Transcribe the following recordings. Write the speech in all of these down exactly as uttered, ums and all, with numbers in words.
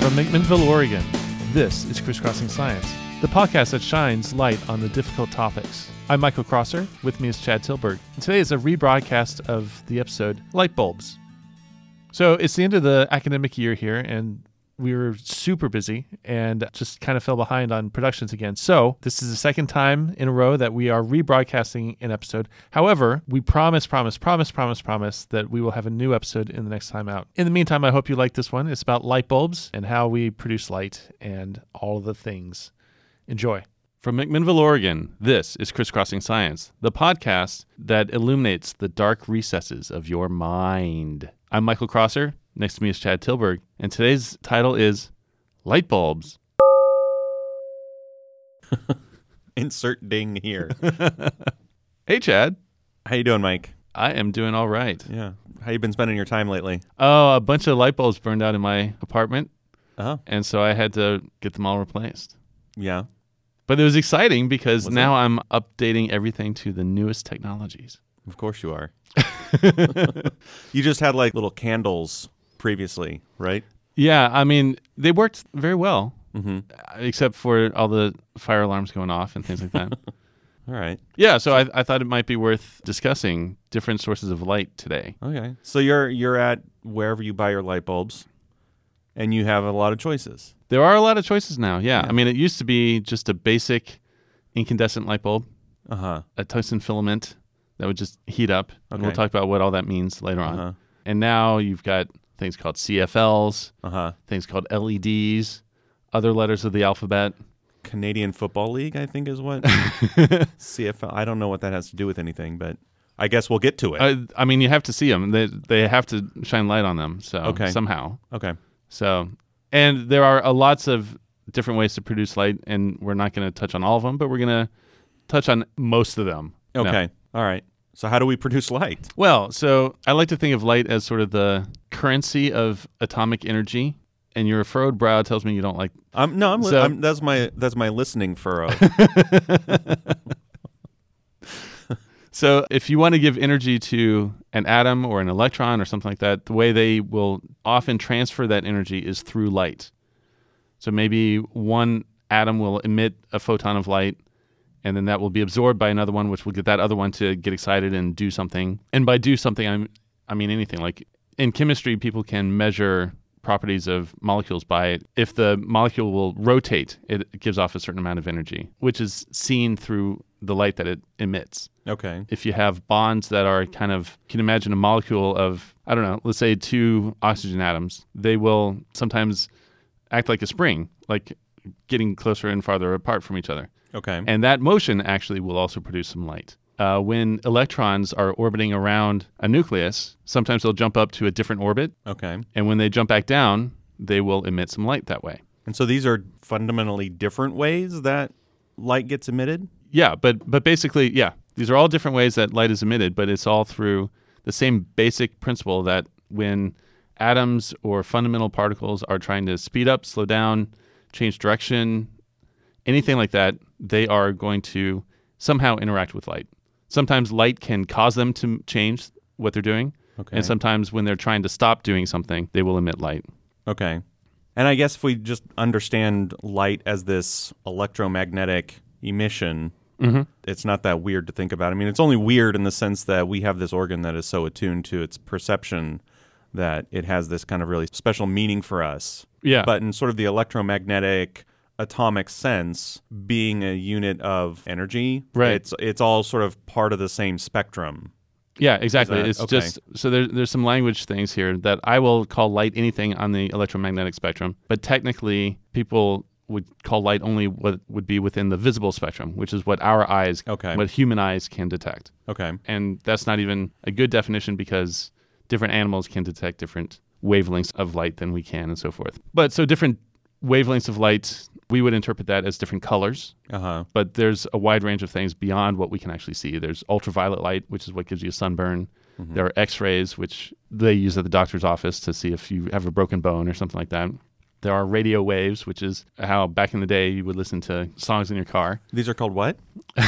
From McMinnville, Oregon, this is Crisscrossing Science, the podcast that shines light on the difficult topics. I'm Michael Crosser, with me is Chad Tilburg, and today is a rebroadcast of the episode Light Bulbs. So it's the end of the academic year here, and we were super busy and just kind of fell behind on productions again. So this is the second time in a row that we are rebroadcasting an episode. However, we promise, promise, promise, promise, promise that we will have a new episode in the next time out. In the meantime, I hope you like this one. It's about light bulbs and how we produce light and all the things. Enjoy. From McMinnville, Oregon, this is Crisscrossing Science, the podcast that illuminates the dark recesses of your mind. I'm Michael Crosser. Next to me is Chad Tilburg, and today's title is Light Bulbs. Insert ding here. Hey, Chad. How you doing, Mike? I am doing all right. Yeah. How you been spending your time lately? Oh, a bunch of light bulbs burned out in my apartment, Oh, and so I had to get them all replaced. yeah. But it was exciting because Was now I'm updating everything to the newest technologies. Of course you are. You just had like little candles previously, right? Yeah, I mean, they worked very well, Mm-hmm. except for all the fire alarms going off and things like that. All right. Yeah, so I, I thought it might be worth discussing different sources of light today. Okay. So you're you're at wherever you buy your light bulbs, and you have a lot of choices. There are a lot of choices now, yeah. Yeah. I mean, it used to be just a basic incandescent light bulb, Uh huh. a tungsten filament that would just heat up. And we'll Okay. talk about what all that means later on. Uh huh. And now you've got things called C F Ls, Uh huh. things called L E Ds, other letters of the alphabet. Canadian Football League, I think, is what C F L. I don't know what that has to do with anything, but I guess we'll get to it. Uh, I mean, you have to see them. They, they have to shine light on them so Okay. somehow. Okay. So, and there are uh, lots of different ways to produce light, and we're not going to touch on all of them, but we're going to touch on most of them. No. Okay. All right. So how do we produce light? Well, so I like to think of light as sort of the currency of atomic energy, and your furrowed brow tells me you don't like. I'm no, I'm, li- So- I'm that's my that's my listening furrow. So if you want to give energy to an atom or an electron or something like that, the way they will often transfer that energy is through light. So maybe one atom will emit a photon of light, and then that will be absorbed by another one, which will get that other one to get excited and do something. And by do something, I'm, I mean anything. Like in chemistry, people can measure properties of molecules by it. If the molecule will rotate, it gives off a certain amount of energy, which is seen through the light that it emits. Okay. If you have bonds that are kind of, you can imagine a molecule of, I don't know, let's say two oxygen atoms, they will sometimes act like a spring, like getting closer and farther apart from each other. Okay. And that motion actually will also produce some light. Uh, when electrons are orbiting around a nucleus, sometimes they'll jump up to a different orbit, Okay. and when they jump back down, they will emit some light that way. And so these are fundamentally different ways that light gets emitted? Yeah, but but basically, yeah, these are all different ways that light is emitted, but it's all through the same basic principle that when atoms or fundamental particles are trying to speed up, slow down, change direction, anything like that, they are going to somehow interact with light. Sometimes light can cause them to change what they're doing, Okay. and sometimes when they're trying to stop doing something, they will emit light. Okay. And I guess if we just understand light as this electromagnetic emission, Mm-hmm. it's not that weird to think about. I mean, it's only weird in the sense that we have this organ that is so attuned to its perception that it has this kind of really special meaning for us. Yeah. But in sort of the electromagnetic atomic sense, being a unit of energy, Right. it's it's all sort of part of the same spectrum. Yeah, exactly. that- It's okay. just so there, there's some language things here that I will call light anything on the electromagnetic spectrum, but technically people would call light only what would be within the visible spectrum, which is what our eyes, Okay. what human eyes can detect. Okay. And that's not even a good definition because different animals can detect different wavelengths of light than we can and so forth. But so different wavelengths of light, we would interpret that as different colors. Uh-huh. But there's a wide range of things beyond what we can actually see. There's ultraviolet light, which is what gives you a sunburn. Mm-hmm. There are X-rays, which they use at the doctor's office to see if you have a broken bone or something like that. There are radio waves, which is how back in the day you would listen to songs in your car. These are called what?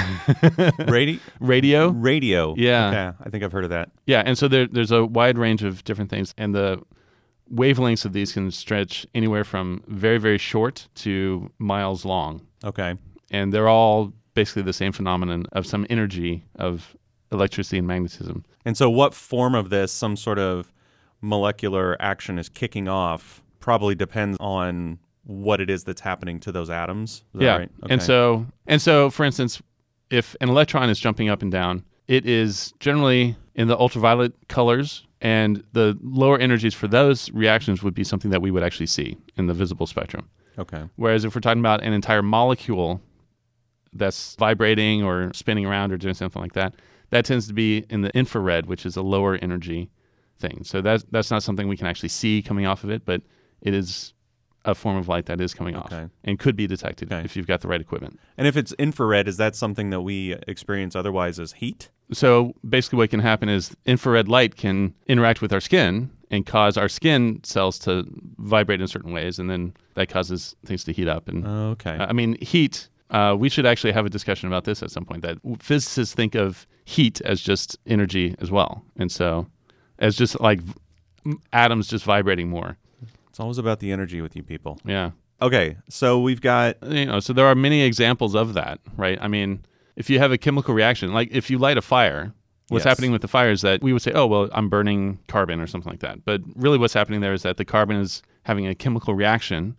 Radio? Radio? Radio. Yeah. Okay. I think I've heard of that. Yeah, and so there, there's a wide range of different things. And the wavelengths of these can stretch anywhere from very, very short to miles long. Okay. And they're all basically the same phenomenon of some energy of electricity and magnetism. And so what form of this, some sort of molecular action is kicking off, probably depends on what it is that's happening to those atoms. Is that yeah. right? And Okay. so, and so, for instance, if an electron is jumping up and down, it is generally in the ultraviolet colors, and the lower energies for those reactions would be something that we would actually see in the visible spectrum. Okay. Whereas if we're talking about an entire molecule that's vibrating or spinning around or doing something like that, that tends to be in the infrared, which is a lower energy thing. So that's, that's not something we can actually see coming off of it, but it is a form of light that is coming Okay. off and could be detected Okay. if you've got the right equipment. And if it's infrared, is that something that we experience otherwise as heat? So basically what can happen is infrared light can interact with our skin and cause our skin cells to vibrate in certain ways, and then that causes things to heat up. And Okay. I mean, heat, uh, we should actually have a discussion about this at some point, that physicists think of heat as just energy as well. And so as just like v- atoms just vibrating more. It's always about the energy with you people. Yeah. Okay, so we've got You know, so there are many examples of that, right? I mean, if you have a chemical reaction, like if you light a fire, what's Yes. happening with the fire is that we would say, oh, well, I'm burning carbon or something like that. But really what's happening there is that the carbon is having a chemical reaction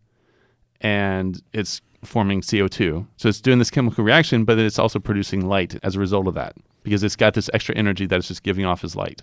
and it's forming C O two. So it's doing this chemical reaction, but it's also producing light as a result of that because it's got this extra energy that it's just giving off as light.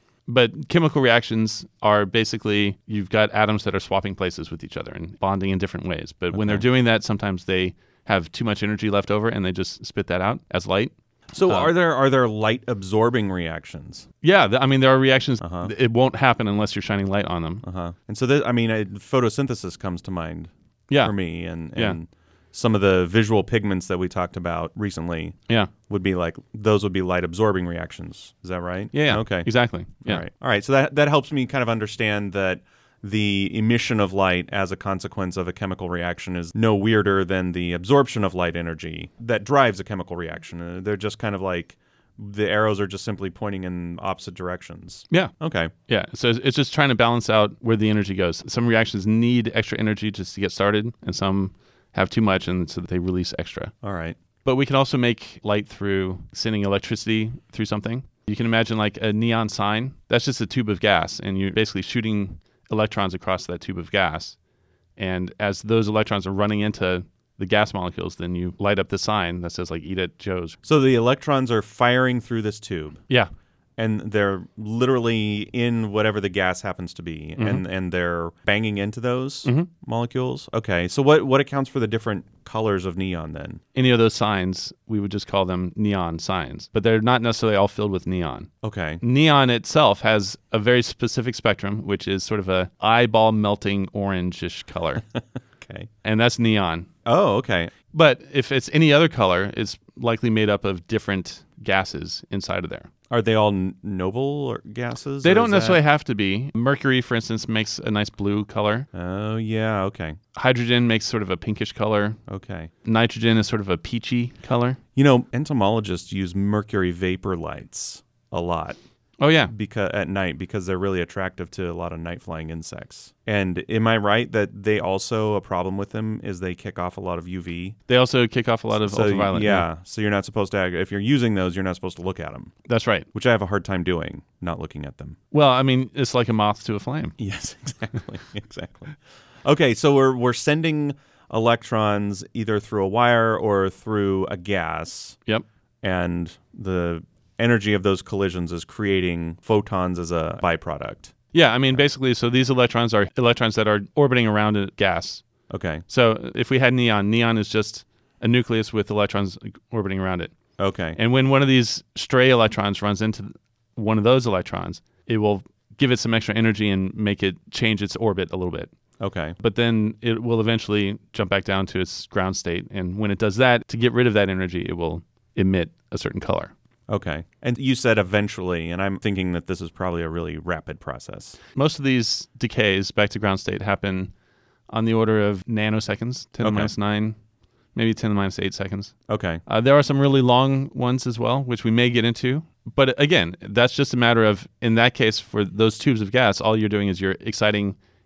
But chemical reactions are basically, you've got atoms that are swapping places with each other and bonding in different ways. But when Okay. they're doing that, sometimes they have too much energy left over and they just spit that out as light. So Uh, are there are there light absorbing reactions? Yeah, th- I mean, there are reactions. Uh-huh. It won't happen unless you're shining light on them. Uh-huh. And so this, I mean, I, photosynthesis comes to mind Yeah, for me, and, Yeah. and some of the visual pigments that we talked about recently yeah, would be like, those would be light absorbing reactions. Is that right? yeah, yeah. Okay. Exactly. Yeah. All right. All right. So that that helps me kind of understand that the emission of light as a consequence of a chemical reaction is no weirder than the absorption of light energy that drives a chemical reaction. Uh, they're just kind of like the arrows are just simply pointing in opposite directions. Yeah. Okay. Yeah. So it's it's just trying to balance out where the energy goes. Some reactions need extra energy just to get started, and some have too much, and so they release extra. All right. But we can also make light through sending electricity through something. You can imagine like a neon sign. That's just a tube of gas, and you're basically shooting electrons across that tube of gas. And as those electrons are running into the gas molecules, then you light up the sign that says like "Eat at Joe's." So the electrons are firing through this tube, Yeah. and they're literally in whatever the gas happens to be, Mm-hmm. and, and they're banging into those Mhm. molecules. Okay. So what, what accounts for the different colors of neon then? Any of those signs, we would just call them neon signs, but they're not necessarily all filled with neon. Okay. Neon itself has a very specific spectrum, which is sort of a eyeball melting orangish color, Okay. and that's neon. Oh, okay. But if it's any other color, it's likely made up of different gases inside of there. Are they all n- noble or gases? They or don't is necessarily that- have to be. Mercury, for instance, makes a nice blue color. Oh, yeah. Okay. Hydrogen makes sort of a pinkish color. Okay. Nitrogen is sort of a peachy color. You know, entomologists use mercury vapor lights a lot Oh, yeah. because at night because they're really attractive to a lot of night flying insects. And am I right that they also, a problem with them is they kick off a lot of U V? They also kick off a lot of So, ultraviolet. yeah. So you're not supposed to, if you're using those, you're not supposed to look at them, That's right. which I have a hard time doing, not looking at them. Well, I mean, it's like a moth to a flame. Yes, exactly. exactly. Okay, so we're we're sending electrons either through a wire or through a gas, Yep. and the energy of those collisions is creating photons as a byproduct. Yeah, I mean, basically, so these electrons are electrons that are orbiting around a gas. Okay. So if we had neon, neon is just a nucleus with electrons orbiting around it. Okay. And when one of these stray electrons runs into one of those electrons, it will give it some extra energy and make it change its orbit a little bit. Okay. But then it will eventually jump back down to its ground state. And when it does that, to get rid of that energy, it will emit a certain color. Okay. And you said eventually, and I'm thinking that this is probably a really rapid process. Most of these decays back to ground state happen on the order of nanoseconds, ten to the Okay. minus nine, maybe ten to the minus eight seconds. Okay. Uh, there are some really long ones as well, which we may get into. But again, that's just a matter of, in that case, for those tubes of gas, all you're doing is you're exciting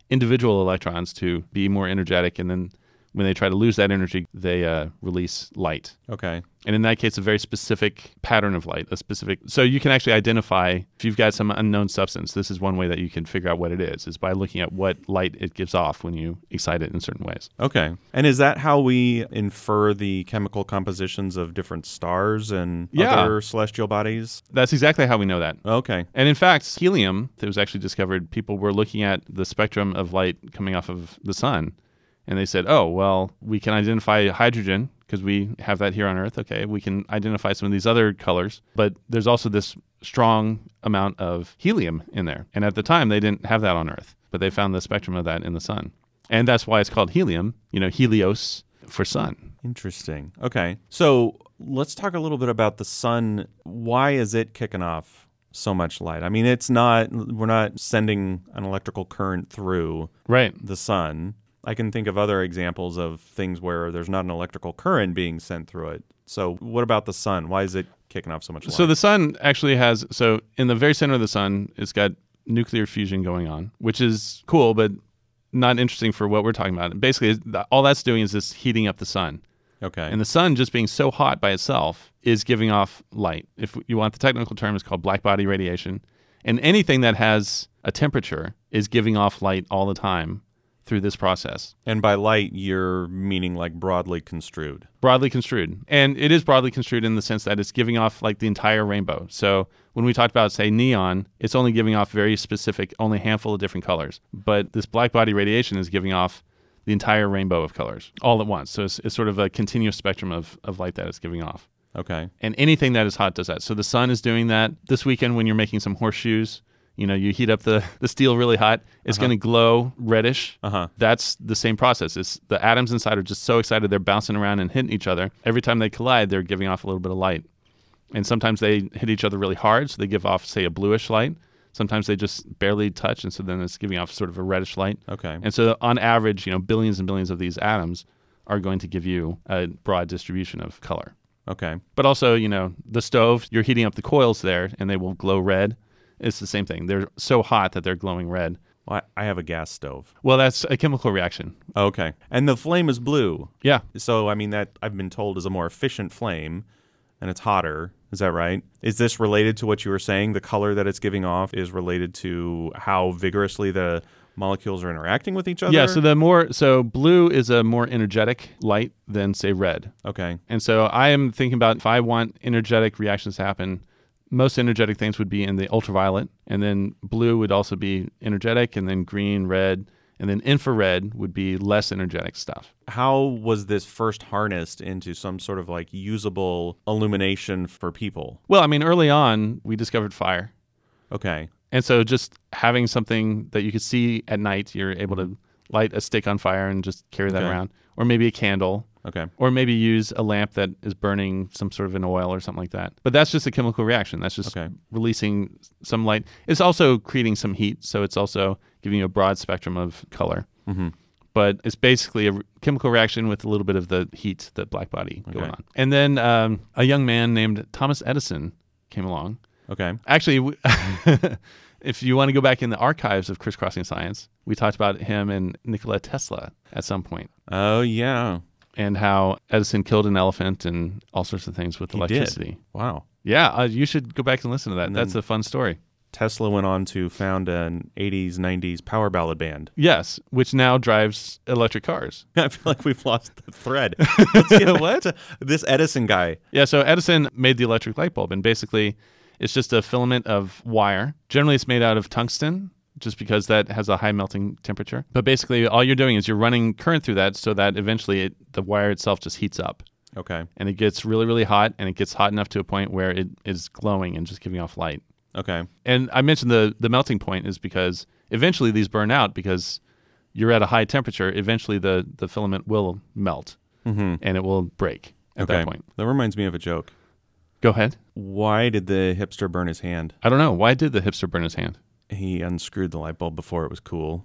individual electrons to be more energetic, and then when they try to lose that energy, they uh, release light. Okay. And in that case, a very specific pattern of light, a specific. So you can actually identify if you've got some unknown substance. This is one way that you can figure out what it is, is by looking at what light it gives off when you excite it in certain ways. Okay. And is that how we infer the chemical compositions of different stars and Yeah. other celestial bodies? That's exactly how we know that. Okay. And in fact, helium that was actually discovered, people were looking at the spectrum of light coming off of the sun. And they said, oh, well, we can identify hydrogen because we have that here on Earth. Okay, we can identify some of these other colors. But there's also this strong amount of helium in there. And at the time, they didn't have that on Earth. But they found the spectrum of that in the sun. And that's why it's called helium, you know, Helios for sun. Interesting. Okay. So let's talk a little bit about the sun. Why is it kicking off so much light? I mean, it's not, we're not sending an electrical current through Right. the sun. I can think of other examples of things where there's not an electrical current being sent through it. So what about the sun? Why is it kicking off so much light? So the sun actually has, so in the very center of the sun, it's got nuclear fusion going on, which is cool, but not interesting for what we're talking about. Basically, all that's doing is just heating up the sun. Okay. And the sun just being so hot by itself is giving off light. If you want the technical term, it's called black body radiation. And anything that has a temperature is giving off light all the time through this process. And by light, you're meaning like broadly construed. Broadly construed. And it is broadly construed in the sense that it's giving off like the entire rainbow. So when we talked about, say, neon, it's only giving off very specific, only a handful of different colors. But this black body radiation is giving off the entire rainbow of colors all at once. So it's, it's sort of a continuous spectrum of, of light that it's giving off. Okay. And anything that is hot does that. So the sun is doing that. This weekend when you're making some horseshoes, you know, you heat up the, the steel really hot, it's Uh-huh. going to glow reddish. Uh-huh. That's the same process. It's the atoms inside are just so excited they're bouncing around and hitting each other. Every time they collide, they're giving off a little bit of light. And sometimes they hit each other really hard, so they give off, say, a bluish light. Sometimes they just barely touch, and so then it's giving off sort of a reddish light. Okay. And so on average, you know, billions and billions of these atoms are going to give you a broad distribution of color. Okay. But also, you know, the stove, you're heating up the coils there, and they will glow red. It's the same thing. They're so hot that they're glowing red. Well, I I have a gas stove. Well, that's a chemical reaction. Okay. And the flame is blue. Yeah. So, I mean, that I've been told is a more efficient flame, and it's hotter. Is that right? Is this related to what you were saying? The color that it's giving off is related to how vigorously the molecules are interacting with each other? Yeah, so the more so blue is a more energetic light than, say, red. Okay. And so I am thinking about if I want energetic reactions to happen, most energetic things would be in the ultraviolet, and then blue would also be energetic, and then green, red, and then infrared would be less energetic stuff. How was this first harnessed into some sort of like usable illumination for people? Well, I mean, early on, we discovered fire. Okay. And so just having something that you could see at night, you're able to light a stick on fire and just carry that Okay. around. Or maybe a candle. Okay. Or maybe use a lamp that is burning some sort of an oil or something like that. But that's just a chemical reaction. That's just Okay. releasing some light. It's also creating some heat, so it's also giving you a broad spectrum of color. Mm-hmm. But it's basically a re- chemical reaction with a little bit of the heat, the black body going Okay. on. And then um, a young man named Thomas Edison came along. Okay. Actually, w- if you want to go back in the archives of Crisscrossing Science, we talked about him and Nikola Tesla at some point, Oh, yeah. and how Edison killed an elephant and all sorts of things with He electricity. did. Wow. Yeah, uh, you should go back and listen to that. And That's then- a fun story. Tesla went on to found an eighties, nineties power ballad band. Yes, which now drives electric cars. I feel like we've lost the thread. Let's get back What? to this Edison guy. Yeah, so Edison made the electric light bulb, and basically it's just a filament of wire. Generally, it's made out of tungsten, just because that has a high melting temperature. But basically, all you're doing is you're running current through that so that eventually it, the wire itself just heats up. Okay. And it gets really, really hot, and it gets hot enough to a point where it is glowing and just giving off light. Okay. And I mentioned the, the melting point is because eventually these burn out because you're at a high temperature. Eventually, the, the filament will melt, Mm-hmm. and it will break at Okay. that point. That reminds me of a joke. Go ahead. Why did the hipster burn his hand? I don't know. Why did the hipster burn his hand? He unscrewed the light bulb before it was cool.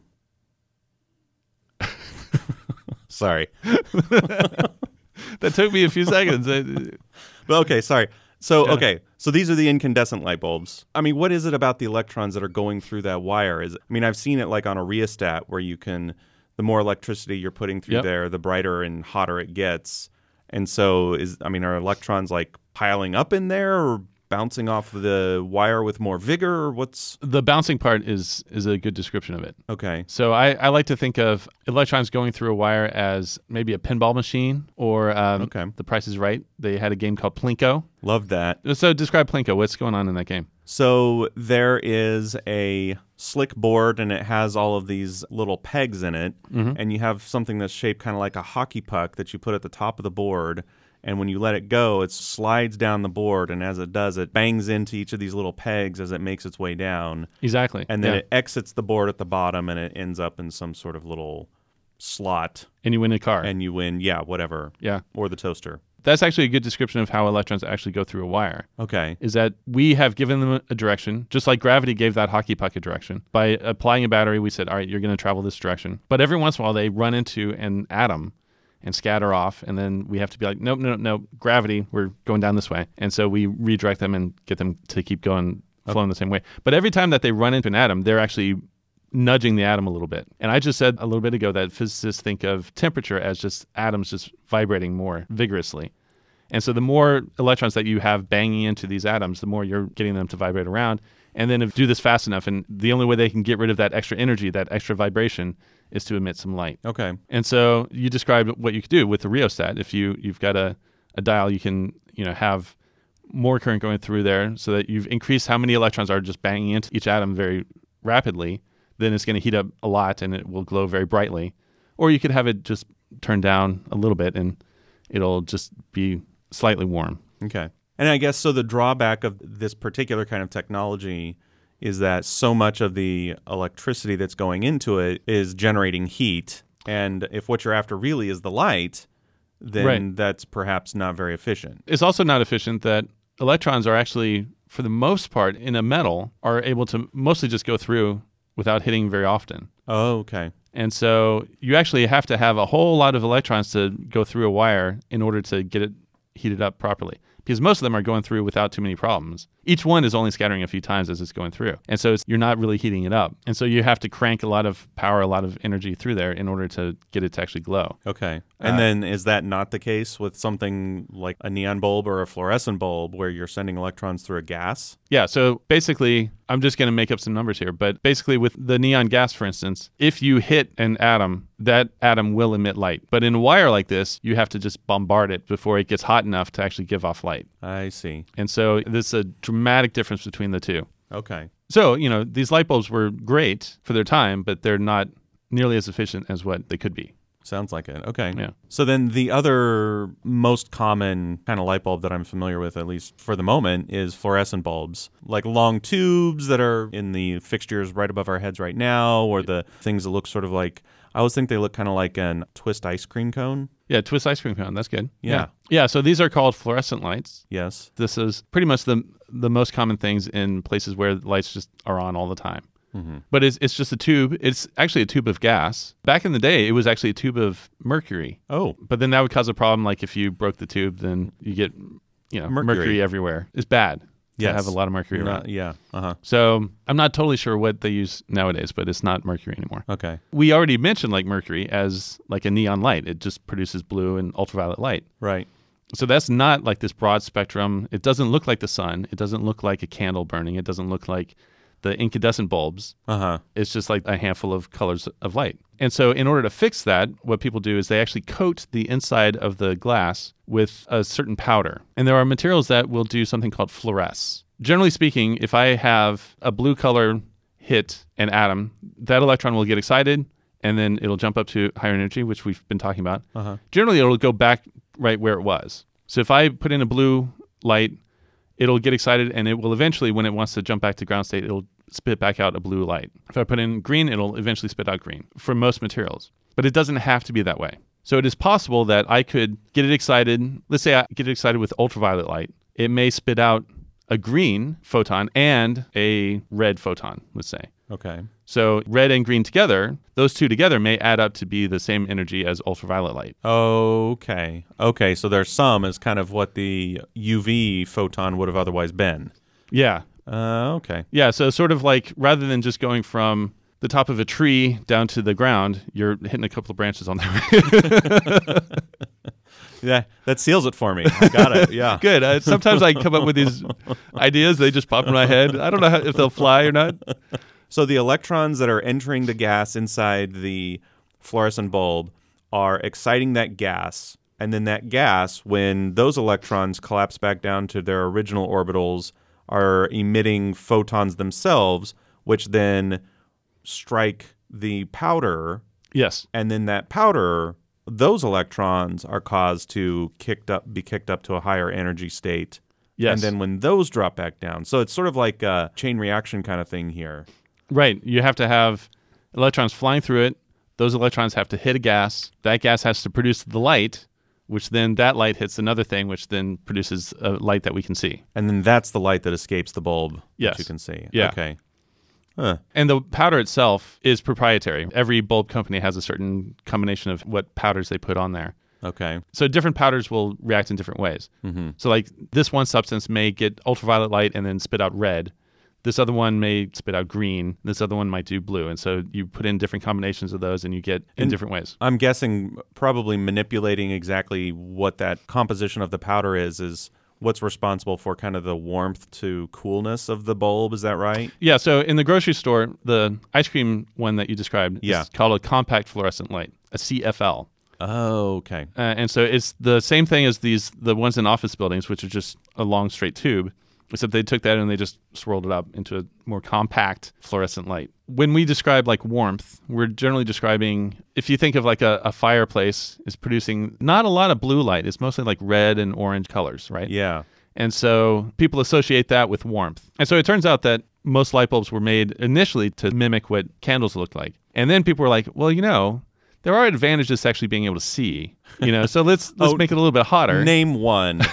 Sorry. That took me a few seconds. I- But okay, sorry. So, Yeah. okay. So these are the incandescent light bulbs. I mean, what is it about the electrons that are going through that wire? Is it, I mean, I've seen it like on a rheostat where you can, the more electricity you're putting through Yep. there, the brighter and hotter it gets. And so is, I mean, are electrons like piling up in there or bouncing off the wire with more vigor, or what's... The bouncing part is is a good description of it. Okay. So I, I like to think of electrons going through a wire as maybe a pinball machine, or um, Okay. The Price is Right. They had a game called Plinko. Love that. So describe Plinko. What's going on in that game? So there is a slick board, and it has all of these little pegs in it, Mhm. and you have something that's shaped kind of like a hockey puck that you put at the top of the board, and when you let it go, it slides down the board, and as it does, it bangs into each of these little pegs as it makes its way down, Exactly. and then Yeah. it exits the board at the bottom, and it ends up in some sort of little slot, And you win a car. and you win, yeah, whatever, yeah. or the toaster. That's actually a good description of how electrons actually go through a wire. Okay. Is that we have given them a direction, just like gravity gave that hockey puck a direction. By applying a battery, we said, all right, you're going to travel this direction. But every once in a while, they run into an atom and scatter off, and then we have to be like, nope, nope, nope, gravity, we're going down this way. And so we redirect them and get them to keep going, flowing the same way. But every time that they run into an atom, they're actually nudging the atom a little bit. And I just said a little bit ago that physicists think of temperature as just atoms just vibrating more vigorously. And so the more electrons that you have banging into these atoms, the more you're getting them to vibrate around. And then if do this fast enough, and the only way they can get rid of that extra energy, that extra vibration, is to emit some light. Okay. And so you described what you could do with the rheostat. If you, you've got a, a dial, you can you know have more current going through there so that you've increased how many electrons are just banging into each atom very rapidly. Then it's going to heat up a lot and it will glow very brightly. Or you could have it just turn down a little bit and it'll just be slightly warm. Okay. And I guess so the drawback of this particular kind of technology is that so much of the electricity that's going into it is generating heat. And if what you're after really is the light, then Right. that's perhaps not very efficient. It's also not efficient that electrons are actually, for the most part, in a metal, are able to mostly just go through without hitting very often. Oh, okay. And so you actually have to have a whole lot of electrons to go through a wire in order to get it heated up properly. Because most of them are going through without too many problems. Each one is only scattering a few times as it's going through. And so it's, you're not really heating it up. And so you have to crank a lot of power, a lot of energy through there in order to get it to actually glow. Okay. And Uh, then is that not the case with something like a neon bulb or a fluorescent bulb where you're sending electrons through a gas? Yeah, so basically, I'm just going to make up some numbers here, but basically with the neon gas, for instance, if you hit an atom, that atom will emit light. But in a wire like this, you have to just bombard it before it gets hot enough to actually give off light. I see. And so there's a dramatic difference between the two. Okay. So, you know, these light bulbs were great for their time, but they're not nearly as efficient as what they could be. Sounds like it. Okay. Yeah. So then the other most common kind of light bulb that I'm familiar with, at least for the moment, is fluorescent bulbs. Like long tubes that are in the fixtures right above our heads right now, or the things that look sort of like, I always think they look kind of like an twist ice cream cone. Yeah, twist ice cream cone. That's good. Yeah. Yeah, yeah so these are called fluorescent lights. Yes. This is pretty much the the most common things in places where lights just are on all the time. Mm-hmm. But it's it's just a tube. It's actually a tube of gas. Back in the day, it was actually a tube of mercury. Oh. But then that would cause a problem. Like if you broke the tube, then you get you know Mercury. mercury, everywhere. It's bad to Yes. have a lot of mercury Not- around. yeah. Uh-huh. So I'm not totally sure what they use nowadays, but it's not mercury anymore. Okay. We already mentioned like mercury as like a neon light. It just produces blue and ultraviolet light. Right. So that's not like this broad spectrum. It doesn't look like the sun. It doesn't look like a candle burning. It doesn't look like the incandescent bulbs. Uh-huh. It's just like a handful of colors of light. And so in order to fix that, what people do is they actually coat the inside of the glass with a certain powder. And there are materials that will do something called fluoresce. Generally speaking, if I have a blue color hit an atom, that electron will get excited and then it'll jump up to higher energy, which we've been talking about. Uh-huh. Generally, it'll go back right where it was. So if I put in a blue light, it'll get excited and it will eventually, when it wants to jump back to ground state, it'll spit back out a blue light. If I put in green, it'll eventually spit out green for most materials. But it doesn't have to be that way. So it is possible that I could get it excited. Let's say I get it excited with ultraviolet light. It may spit out a green photon and a red photon, let's say. Okay. So red and green together, those two together may add up to be the same energy as ultraviolet light. Okay. Okay, so their sum is kind of what the U V photon would have otherwise been. Yeah. Uh, okay. Yeah, so sort of like rather than just going from the top of a tree down to the ground, you're hitting a couple of branches on there. Yeah, that seals it for me. I got it. Yeah. Good. Uh, sometimes I come up with these ideas. They just pop in my head. I don't know how, if they'll fly or not. So the electrons that are entering the gas inside the fluorescent bulb are exciting that gas. And then that gas, when those electrons collapse back down to their original orbitals, are emitting photons themselves, which then strike the powder. Yes. And then that powder, those electrons are caused to kicked up, be kicked up to a higher energy state. Yes. And then when those drop back down. So it's sort of like a chain reaction kind of thing here. Right. You have to have electrons flying through it. Those electrons have to hit a gas. That gas has to produce the light, which then that light hits another thing, which then produces a light that we can see. And then that's the light that escapes the bulb Yes. that you can see. Yeah. Okay. Huh. And the powder itself is proprietary. Every bulb company has a certain combination of what powders they put on there. Okay. So different powders will react in different ways. Mm-hmm. So like this one substance may get ultraviolet light and then spit out red. This other one may spit out green. This other one might do blue. And so you put in different combinations of those and you get in And different ways. I'm guessing probably manipulating exactly what that composition of the powder is is what's responsible for kind of the warmth to coolness of the bulb. Is that right? Yeah, so in the grocery store, the ice cream one that you described Yeah. is called a compact fluorescent light, a C F L. Oh, okay. Uh, and so it's the same thing as these the ones in office buildings, which are just a long straight tube, except they took that and they just swirled it up into a more compact fluorescent light. When we describe like warmth, we're generally describing, if you think of like a, a fireplace is producing not a lot of blue light, it's mostly like red and orange colors, right? Yeah. And so people associate that with warmth. And so it turns out that most light bulbs were made initially to mimic what candles looked like. And then people were like, well, you know, there are advantages to actually being able to see, you know, so let's let's Oh, make it a little bit hotter. Name one.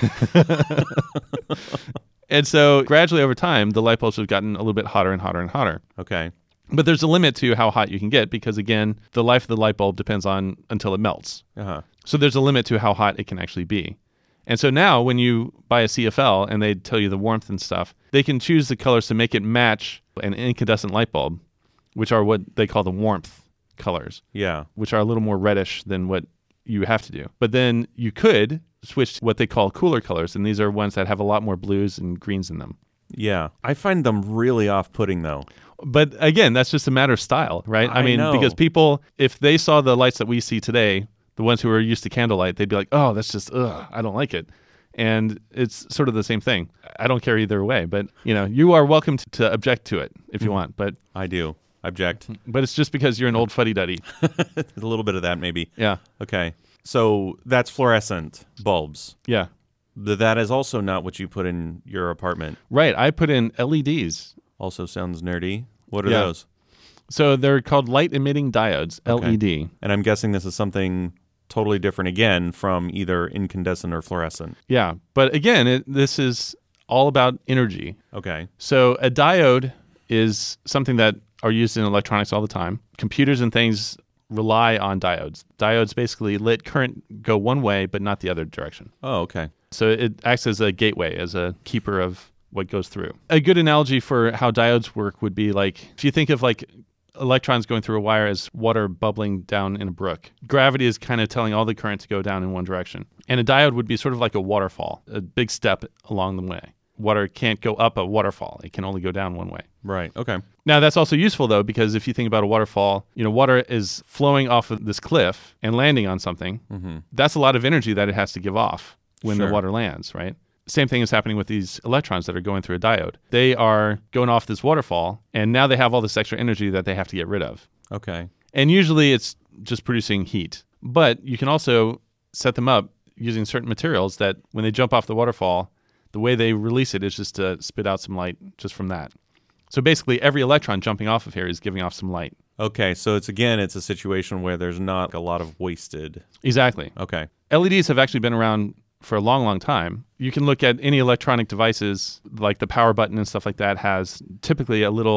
And so gradually over time, the light bulbs have gotten a little bit hotter and hotter and hotter. Okay. But there's a limit to how hot you can get because, again, the life of the light bulb depends on until it melts. Uh-huh. So there's a limit to how hot it can actually be. And so now when you buy a C F L and they tell you the warmth and stuff, they can choose the colors to make it match an incandescent light bulb, which are what they call the warmth colors, Yeah. which are a little more reddish than what you have to do. But then you could switch to what they call cooler colors, and these are ones that have a lot more blues and greens in them. Yeah. I find them really off-putting, though. But again, that's just a matter of style, right? I mean, know. because people, if they saw the lights that we see today, the ones who are used to candlelight, they'd be like, oh, that's just, ugh, I don't like it. And it's sort of the same thing. I don't care either way, but you know, you are welcome to, to object to it if you want, but I do. Object. but it's just because you're an old fuddy-duddy. A little bit of that, maybe. Yeah, Okay. So that's fluorescent bulbs. yeah. Th- That is also not what you put in your apartment. Right, I put in L E Ds. Also sounds nerdy. What are Yeah. those? So they're called light-emitting diodes, L E D. And I'm guessing this is something totally different again from either incandescent or fluorescent. Yeah, but again, it, this is all about energy. Okay. So a diode is something that are used in electronics all the time. Computers and things rely on diodes. Diodes basically let current go one way, but not the other direction. Oh, okay. So it acts as a gateway, as a keeper of what goes through. A good analogy for how diodes work would be like, if you think of like electrons going through a wire as water bubbling down in a brook. Gravity is kind of telling all the current to go down in one direction. And a diode would be sort of like a waterfall, a big step along the way. Water can't go up a waterfall. It can only go down one way. Right. Okay. Now, that's also useful, though, because if you think about a waterfall, you know, water is flowing off of this cliff and landing on something. Mm-hmm. That's a lot of energy that it has to give off when Sure. the water lands, right? Same thing is happening with these electrons that are going through a diode. They are going off this waterfall, and now they have all this extra energy that they have to get rid of. Okay. And usually it's just producing heat. But you can also set them up using certain materials that when they jump off the waterfall, the way they release it is just to spit out some light just from that. So basically, every electron jumping off of here is giving off some light. Okay. So it's again, it's a situation where there's not a lot of wasted. Exactly. Okay. L E Ds have actually been around for a long, long time. You can look at any electronic devices, like the power button and stuff like that, has typically a little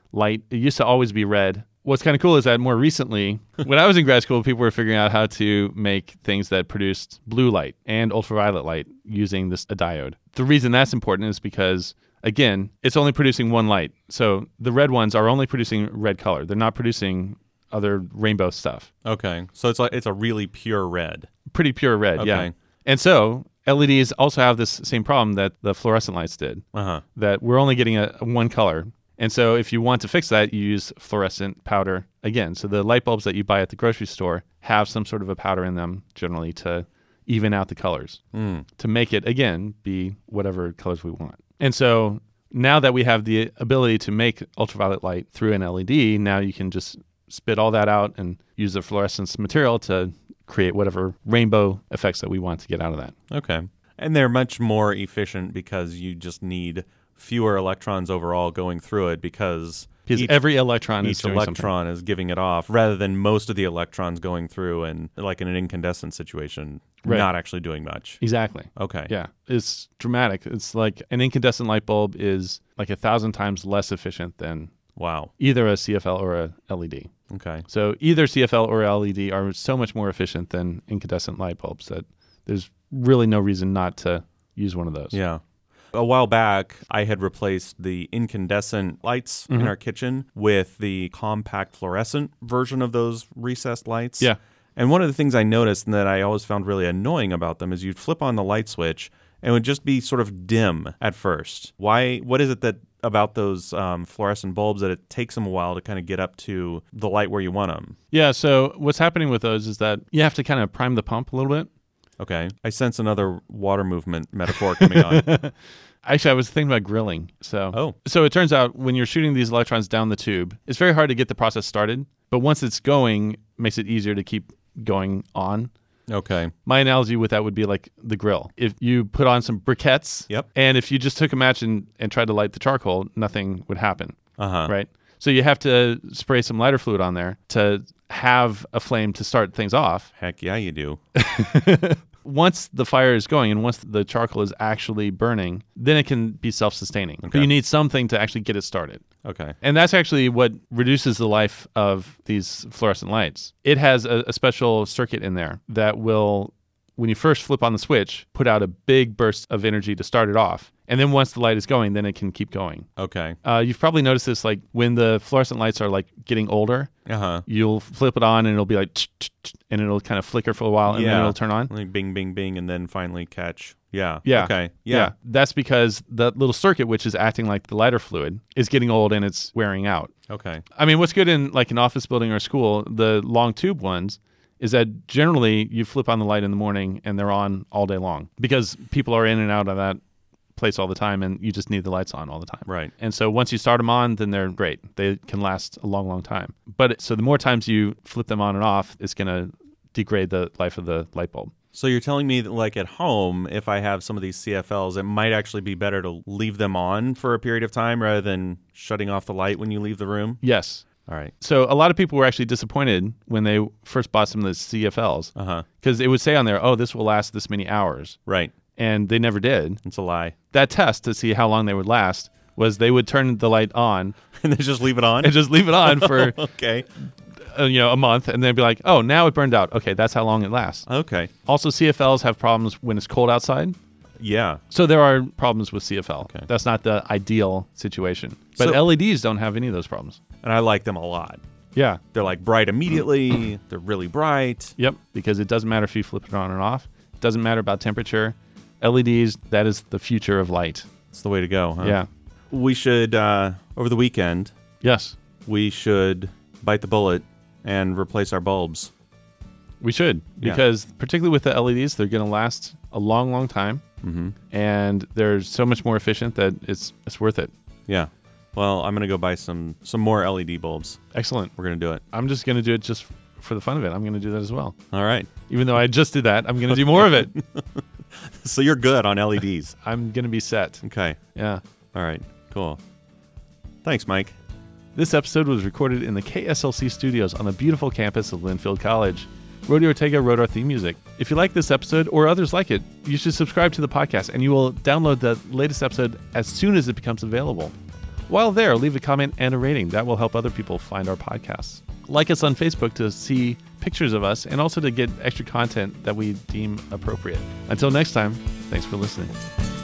light. It used to always be red. What's kind of cool is that more recently, when I was in grad school, people were figuring out how to make things that produced blue light and ultraviolet light using this a diode. The reason that's important is because, again, it's only producing one light. So the red ones are only producing red color. They're not producing other rainbow stuff. Okay. So it's like it's a really pure red. Pretty pure red, Okay. yeah. And so L E Ds also have this same problem that the fluorescent lights did, Uh-huh. that we're only getting a, a one color. And so if you want to fix that, you use fluorescent powder again. So the light bulbs that you buy at the grocery store have some sort of a powder in them generally to even out the colors, Mm. to make it, again, be whatever colors we want. And so now that we have the ability to make ultraviolet light through an L E D, now you can just spit all that out and use the fluorescence material to create whatever rainbow effects that we want to get out of that. Okay. And they're much more efficient because you just need fewer electrons overall going through it because Because each, every electron is each doing electron is giving it off rather than most of the electrons going through and like in an incandescent situation, Right. not actually doing much. something. Exactly. Okay. Yeah. It's dramatic. It's like an incandescent light bulb is like a thousand times less efficient than Wow. either a C F L or a L E D. Okay. So either C F L or L E D are so much more efficient than incandescent light bulbs that there's really no reason not to use one of those. Yeah. A while back, I had replaced the incandescent lights Mhm. in our kitchen with the compact fluorescent version of those recessed lights. Yeah. And one of the things I noticed and that I always found really annoying about them is you'd flip on the light switch and it would just be sort of dim at first. Why? What is it that about those um, fluorescent bulbs that it takes them a while to kind of get up to the light where you want them? Yeah. So what's happening with those is that you have to kind of prime the pump a little bit. Okay. I sense another water movement metaphor coming on. Actually, I was thinking about grilling. So, Oh. so it turns out when you're shooting these electrons down the tube, it's very hard to get the process started. But once it's going, it makes it easier to keep going on. Okay. My analogy with that would be like the grill. If you put on some briquettes, Yep. and if you just took a match and, and tried to light the charcoal, nothing would happen, Uh-huh. right? So you have to spray some lighter fluid on there to have a flame to start things off. Heck yeah, you do. Once the fire is going and once the charcoal is actually burning, then it can be self-sustaining. But Okay. you need something to actually get it started. Okay. And that's actually what reduces the life of these fluorescent lights. It has a, a special circuit in there that will, when you first flip on the switch, put out a big burst of energy to start it off. And then once the light is going, then it can keep going. Okay. Uh, you've probably noticed this, like when the fluorescent lights are like getting older, Uh-huh. you'll flip it on and it'll be like, tch, tch, tch, and it'll kind of flicker for a while and then Yeah. it'll turn on. Like bing, bing, bing, and then finally catch. Yeah. Yeah. Okay. Yeah. That's because that little circuit, which is acting like the lighter fluid, is getting old and it's wearing out. Okay. I mean, what's good in like an office building or a school, the long tube ones, is that generally you flip on the light in the morning and they're on all day long because people are in and out of that place all the time and you just need the lights on all the time. Right. And so once you start them on, then they're great. They can last a long, long time. But so the more times you flip them on and off, it's going to degrade the life of the light bulb. So you're telling me that, like at home, if I have some of these C F Ls, it might actually be better to leave them on for a period of time rather than shutting off the light when you leave the room? Yes. All right. So a lot of people were actually disappointed when they first bought some of the C F Ls Uh-huh. because it would say on there, oh, this will last this many hours. Right. And they never did. It's a lie. That test to see how long they would last was they would turn the light on And then just leave it on? and just leave it on for Okay. uh, you know a month and then be like, oh, now it burned out. Okay, that's how long it lasts. Okay. Also, C F Ls have problems when it's cold outside. Yeah. So there are problems with C F L. Okay. That's not the ideal situation. But So- L E Ds don't have any of those problems. And I like them a lot. Yeah. They're like bright immediately. They're really bright. Yep. Because it doesn't matter if you flip it on and off. It doesn't matter about temperature. L E Ds, that is the future of light. It's the way to go, huh? Yeah. We should, uh, over the weekend, Yes. we should bite the bullet and replace our bulbs. We should. Yeah. Because particularly with the L E Ds, they're going to last a long, long time. Mm-hmm. And they're so much more efficient that it's it's worth it. Yeah. Well, I'm going to go buy some some more L E D bulbs. Excellent. We're going to do it. I'm just going to do it just for the fun of it. I'm going to do that as well. All right. Even though I just did that, I'm going to do more of it. So you're good on L E Ds. I'm going to be set. Okay. Yeah. All right. Cool. Thanks, Mike. This episode was recorded in the K S L C studios on the beautiful campus of Linfield College. Rody Ortega wrote our theme music. If you like this episode or others like it, you should subscribe to the podcast and you will download the latest episode as soon as it becomes available. While there, leave a comment and a rating. That will help other people find our podcasts. Like us on Facebook to see pictures of us and also to get extra content that we deem appropriate. Until next time, thanks for listening.